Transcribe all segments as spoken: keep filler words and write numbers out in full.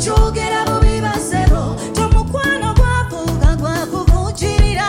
chogera bubi basebo tomukwano gwavuga gwakuvujirira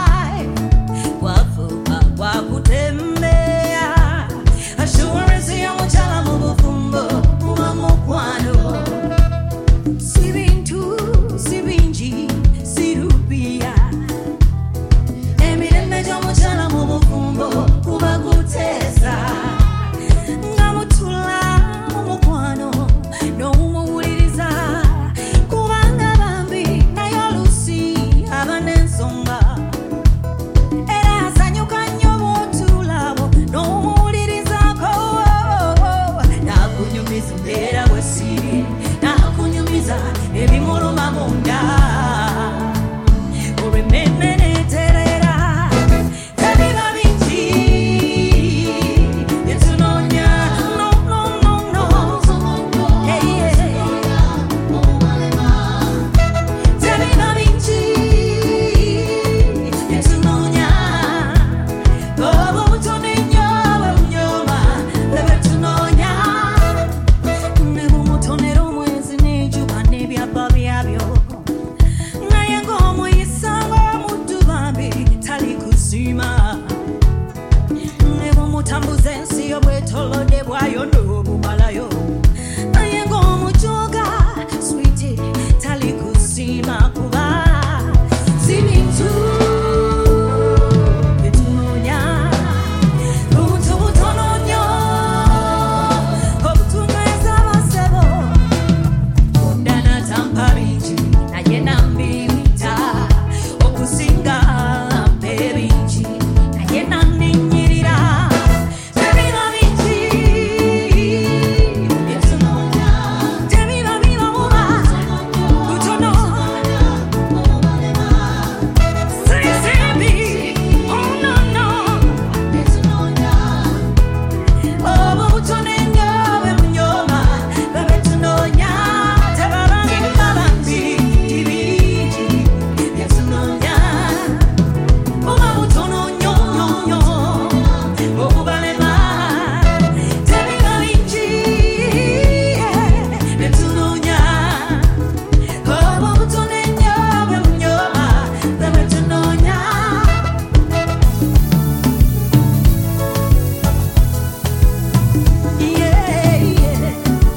gwavuga gwakutembea assurance y'omukyala mu bufumbo kuba mukwano si bintu si bingi si rupia emirembe gy'omukyala mu bufumbo kuba gutesa nga mutula mu mukwano n'omuwuliriza kubanga bambi naye oluusi aba n'ensonga era asanyuka nnyo bw'otuulabo n'omuwulirizaako n'akunyumiza embeera bwe siri n'akunyumiza ebimuluma munda olw'emmemme n'eterera tebiba bingi bye tunoonya no no no no Hey, yeah. tebiba bingi bye tunoonya obutono ennyo bwebunyoma bwe tunoonya ne bumutonera omwezi n'enjuba n'ebyapa byabyo naye ng'omuyisa ng'omuddu bambi tali kusiima ne bumutambuza ensi y'obwetolodde bwayo n'obumalayo naye ng'omujoga switi tali kusiima kuba si bintu bye tunoonya buntu butono nnyo obutunyweza abasebo munda n'atampa bingi naye nambiyita okusinga mpa ebingi naye nanninnyirira tebiba bingi bye tunoonya tebiba bibamuba butono sisimbi oh no no obwo butono ennyo bwe bunyoma bwe bwe tunoonya tebabangi babambi bingi bye tunoonya buba butono nnyo nnyo nnyo obubalema tebiba bingi bye tunoonya obwo butono ennyo bwe bunyoma bwe bwe tunoonya yeah yeah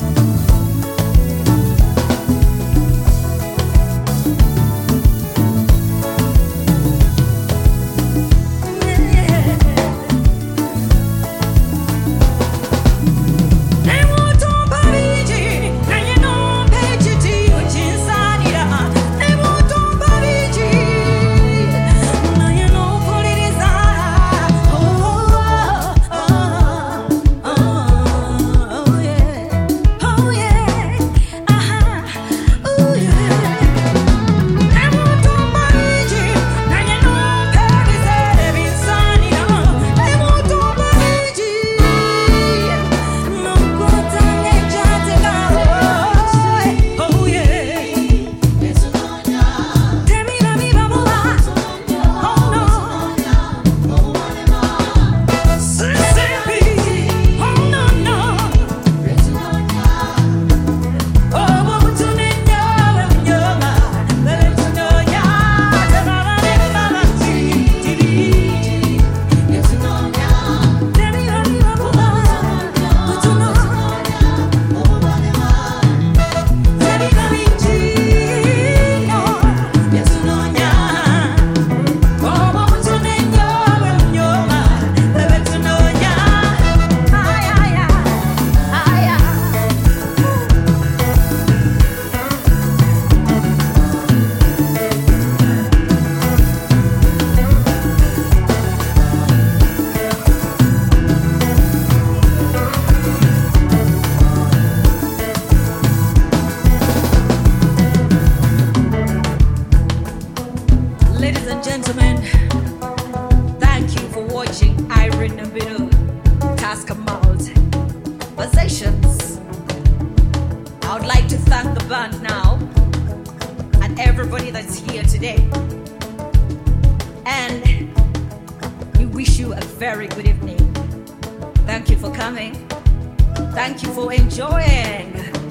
Ladies and gentlemen, thank you for watching Irene Nabido Tascamouth Possessions. I would like to thank the band now and everybody that's here today. And we wish you a very good evening. Thank you for coming. Thank you for enjoying.